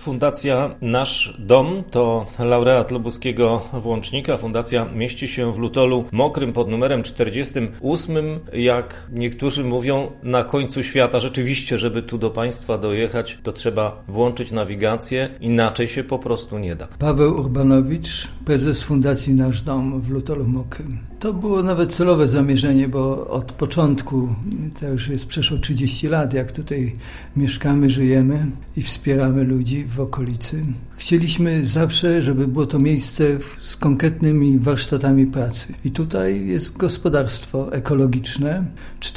Fundacja Nasz Dom to laureat lubuskiego Włącznika. Fundacja mieści się w Lutolu Mokrym pod numerem 48. Jak niektórzy mówią, na końcu świata. Rzeczywiście, żeby tu do Państwa dojechać, to trzeba włączyć nawigację, inaczej się po prostu nie da. Paweł Urbanowicz, prezes Fundacji Nasz Dom w Lutolu Mokrym. To było nawet celowe zamierzenie, bo od początku, to już jest przeszło 30 lat, jak tutaj mieszkamy, żyjemy i wspieramy ludzi w okolicy. Chcieliśmy zawsze, żeby było to miejsce z konkretnymi warsztatami pracy. I tutaj jest gospodarstwo ekologiczne,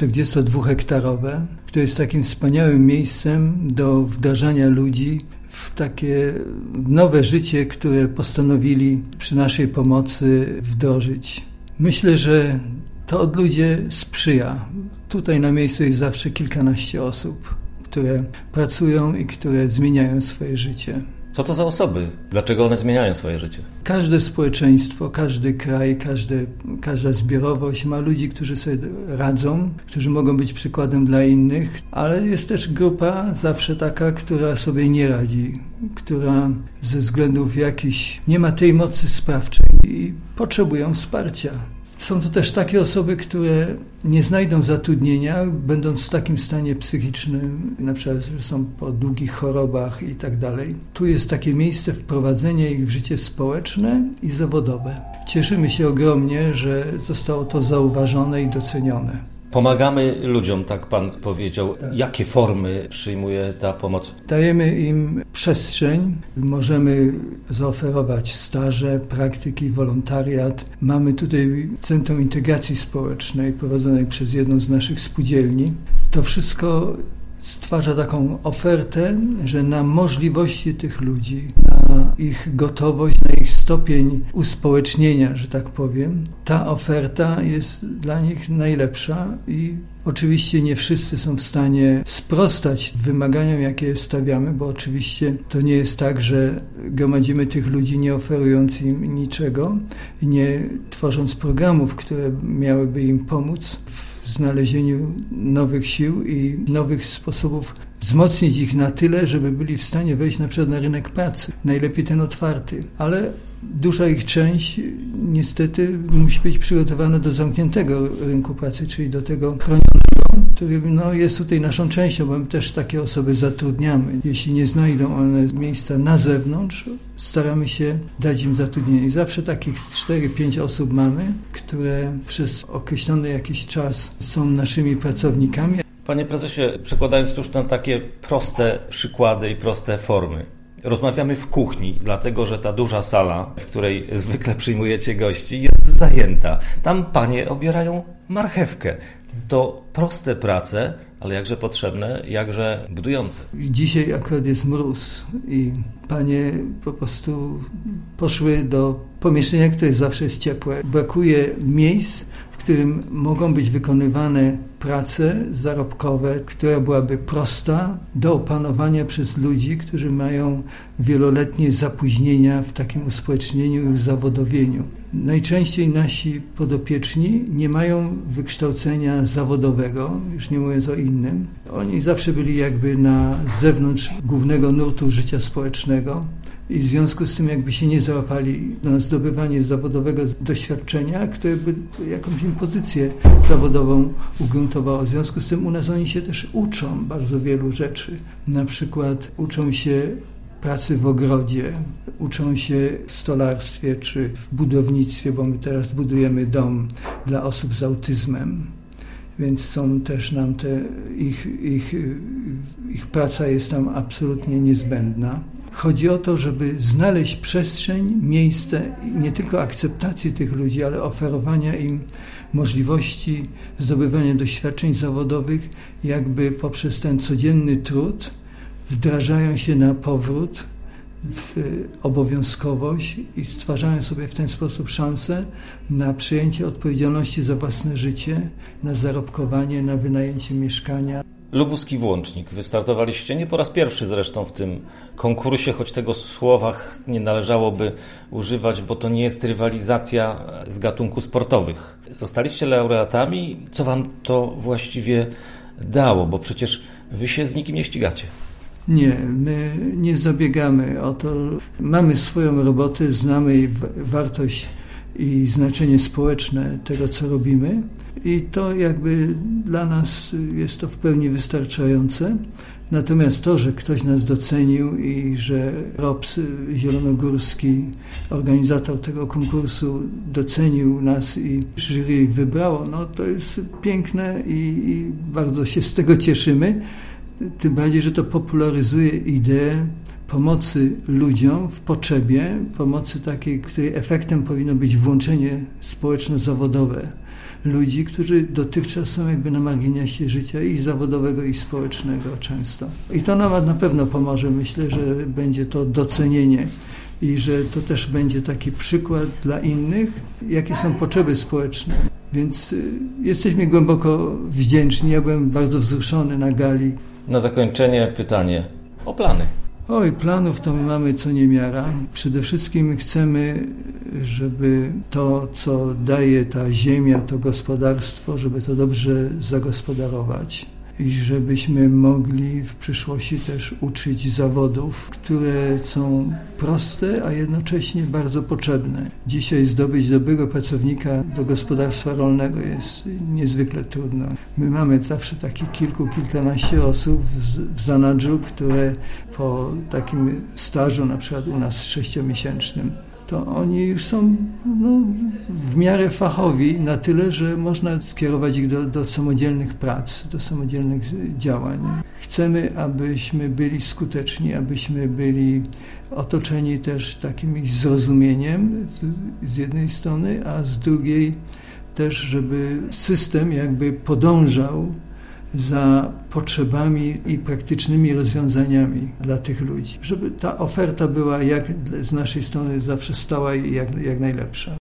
42-hektarowe, które jest takim wspaniałym miejscem do wdrażania ludzi w takie nowe życie, które postanowili przy naszej pomocy wdrożyć. Myślę, że to od ludzi sprzyja. Tutaj na miejscu jest zawsze kilkanaście osób, które pracują i które zmieniają swoje życie. Co to za osoby? Dlaczego one zmieniają swoje życie? Każde społeczeństwo, każdy kraj, każda zbiorowość ma ludzi, którzy sobie radzą, którzy mogą być przykładem dla innych, ale jest też grupa zawsze taka, która sobie nie radzi, która ze względów jakichś nie ma tej mocy sprawczej i potrzebują wsparcia. Są to też takie osoby, które nie znajdą zatrudnienia, będąc w takim stanie psychicznym, na przykład, że są po długich chorobach i tak dalej. Tu jest takie miejsce wprowadzenia ich w życie społeczne i zawodowe. Cieszymy się ogromnie, że zostało to zauważone i docenione. Pomagamy ludziom, tak Pan powiedział. Tak. Jakie formy przyjmuje ta pomoc? Dajemy im przestrzeń, możemy zaoferować staże, praktyki, wolontariat. Mamy tutaj Centrum Integracji Społecznej prowadzonej przez jedną z naszych spółdzielni. To wszystko stwarza taką ofertę, że na możliwości tych ludzi, na ich gotowość, na ich stopień uspołecznienia, że tak powiem, ta oferta jest dla nich najlepsza i oczywiście nie wszyscy są w stanie sprostać wymaganiom, jakie stawiamy, bo oczywiście to nie jest tak, że gromadzimy tych ludzi nie oferując im niczego, nie tworząc programów, które miałyby im pomóc w znalezieniu nowych sił i nowych sposobów wzmocnić ich na tyle, żeby byli w stanie wejść na przykład na rynek pracy. Najlepiej ten otwarty, ale duża ich część niestety musi być przygotowana do zamkniętego rynku pracy, czyli do tego chronionego, który jest tutaj naszą częścią, bo my też takie osoby zatrudniamy. Jeśli nie znajdą one miejsca na zewnątrz, staramy się dać im zatrudnienie. I zawsze takich 4-5 osób mamy, które przez określony jakiś czas są naszymi pracownikami. Panie prezesie, przekładając już na takie proste przykłady i proste formy. Rozmawiamy w kuchni, dlatego że ta duża sala, w której zwykle przyjmujecie gości, jest zajęta. Tam panie obierają marchewkę. To proste prace, ale jakże potrzebne, jakże budujące. Dzisiaj akurat jest mróz i panie po prostu poszły do pomieszczenia, które zawsze jest ciepłe. Brakuje miejsc, w którym mogą być wykonywane prace zarobkowe, która byłaby prosta do opanowania przez ludzi, którzy mają wieloletnie zapóźnienia w takim uspołecznieniu i uzawodowieniu. Najczęściej nasi podopieczni nie mają wykształcenia zawodowego, już nie mówiąc o innym. Oni zawsze byli jakby na zewnątrz głównego nurtu życia społecznego. I w związku z tym jakby się nie załapali na zdobywanie zawodowego doświadczenia, które by jakąś im pozycję zawodową ugruntowało. W związku z tym u nas oni się też uczą bardzo wielu rzeczy. Na przykład uczą się pracy w ogrodzie, uczą się w stolarstwie czy w budownictwie, bo my teraz budujemy dom dla osób z autyzmem. Więc są też nam ich praca jest tam absolutnie niezbędna. Chodzi o to, żeby znaleźć przestrzeń, miejsce nie tylko akceptacji tych ludzi, ale oferowania im możliwości zdobywania doświadczeń zawodowych, jakby poprzez ten codzienny trud wdrażają się na powrót w obowiązkowość i stwarzają sobie w ten sposób szansę na przyjęcie odpowiedzialności za własne życie, na zarobkowanie, na wynajęcie mieszkania. Lubuski Włącznik. Wystartowaliście nie po raz pierwszy zresztą w tym konkursie, choć tego słowa nie należałoby używać, bo to nie jest rywalizacja z gatunków sportowych. Zostaliście laureatami. Co wam to właściwie dało? Bo przecież wy się z nikim nie ścigacie. Nie, my nie zabiegamy o to. Mamy swoją robotę, znamy wartość i znaczenie społeczne tego, co robimy i to jakby dla nas jest to w pełni wystarczające. Natomiast to, że ktoś nas docenił i że ROPS Zielonogórski, organizator tego konkursu, docenił nas i jury wybrało, no to jest piękne i bardzo się z tego cieszymy. Tym bardziej, że to popularyzuje ideę pomocy ludziom w potrzebie, pomocy takiej, której efektem powinno być włączenie społeczno-zawodowe ludzi, którzy dotychczas są jakby na marginesie życia i zawodowego, i społecznego często. I to nam na pewno pomoże. Myślę, że będzie to docenienie i że to też będzie taki przykład dla innych, jakie są potrzeby społeczne. Więc jesteśmy głęboko wdzięczni. Ja byłem bardzo wzruszony na gali. Na zakończenie pytanie o plany. Oj, planów to my mamy co niemiara. Przede wszystkim chcemy, żeby to, co daje ta ziemia, to gospodarstwo, żeby to dobrze zagospodarować i żebyśmy mogli w przyszłości też uczyć zawodów, które są proste, a jednocześnie bardzo potrzebne. Dzisiaj zdobyć dobrego pracownika do gospodarstwa rolnego jest niezwykle trudno. My mamy zawsze takich kilkanaście osób w zanadrzu, które po takim stażu, na przykład u nas 6-miesięcznym, to oni już są w miarę fachowi na tyle, że można skierować ich do samodzielnych prac, do samodzielnych działań. Chcemy, abyśmy byli skuteczni, abyśmy byli otoczeni też takim zrozumieniem z jednej strony, a z drugiej też, żeby system jakby podążał za potrzebami i praktycznymi rozwiązaniami dla tych ludzi. Żeby ta oferta była jak z naszej strony zawsze stała i jak najlepsza.